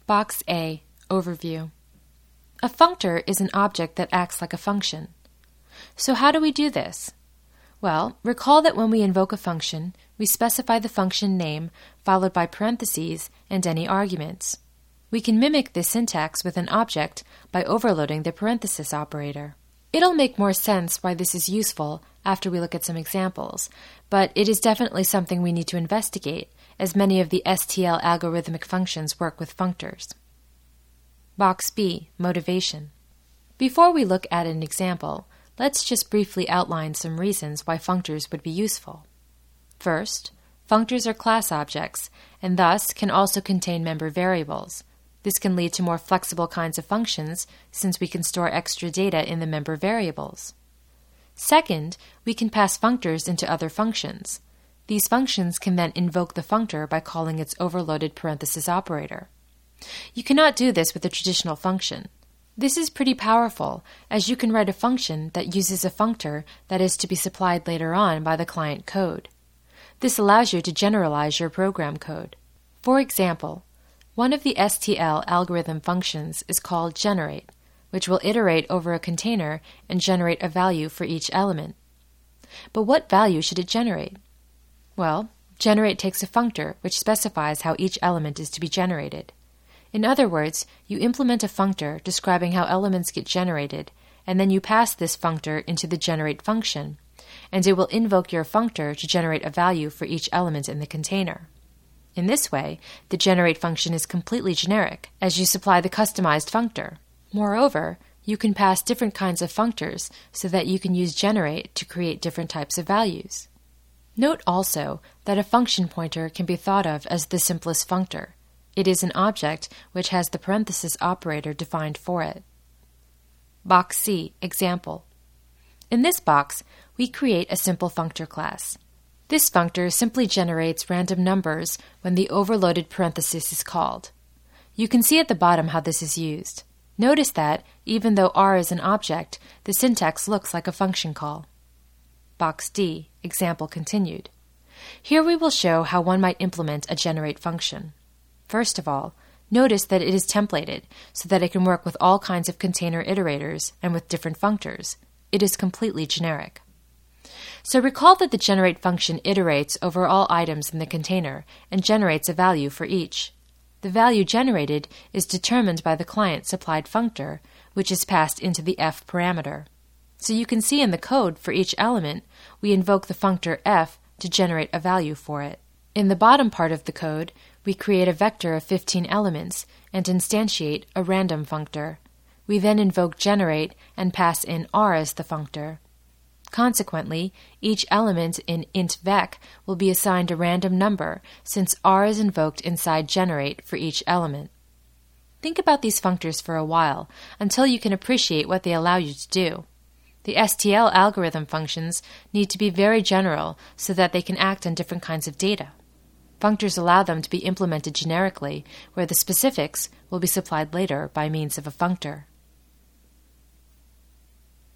Box A, Overview. A functor is an object that acts like a function. So how do we do this? Well, recall that when we invoke a function, we specify the function name followed by parentheses and any arguments. We can mimic this syntax with an object by overloading the parenthesis operator. It'll make more sense why this is useful after we look at some examples, but it is definitely something we need to investigate, as many of the STL algorithmic functions work with functors. Box B, Motivation. Before we look at an example, let's just briefly outline some reasons why functors would be useful. First, functors are class objects, and thus can also contain member variables. This can lead to more flexible kinds of functions since we can store extra data in the member variables. Second, we can pass functors into other functions. These functions can then invoke the functor by calling its overloaded parenthesis operator. You cannot do this with a traditional function. This is pretty powerful, as you can write a function that uses a functor that is to be supplied later on by the client code. This allows you to generalize your program code. For example, one of the STL algorithm functions is called generate, which will iterate over a container and generate a value for each element. But what value should it generate? Well, generate takes a functor which specifies how each element is to be generated. In other words, you implement a functor describing how elements get generated, and then you pass this functor into the generate function, and it will invoke your functor to generate a value for each element in the container. In this way, the generate function is completely generic, as you supply the customized functor. Moreover, you can pass different kinds of functors so that you can use generate to create different types of values. Note also that a function pointer can be thought of as the simplest functor. It is an object which has the parenthesis operator defined for it. Box C, Example. In this box, we create a simple functor class. This functor simply generates random numbers when the overloaded parenthesis is called. You can see at the bottom how this is used. Notice that, even though R is an object, the syntax looks like a function call. Box D, Example Continued. Here we will show how one might implement a generate function. First of all, notice that it is templated so that it can work with all kinds of container iterators and with different functors. It is completely generic. So recall that the generate function iterates over all items in the container and generates a value for each. The value generated is determined by the client-supplied functor, which is passed into the f parameter. So you can see in the code for each element, we invoke the functor f to generate a value for it. In the bottom part of the code, we create a vector of 15 elements and instantiate a random functor. We then invoke generate and pass in r as the functor. Consequently, each element in int vec will be assigned a random number since r is invoked inside generate for each element. Think about these functors for a while until you can appreciate what they allow you to do. The STL algorithm functions need to be very general so that they can act on different kinds of data. Functors allow them to be implemented generically, where the specifics will be supplied later by means of a functor.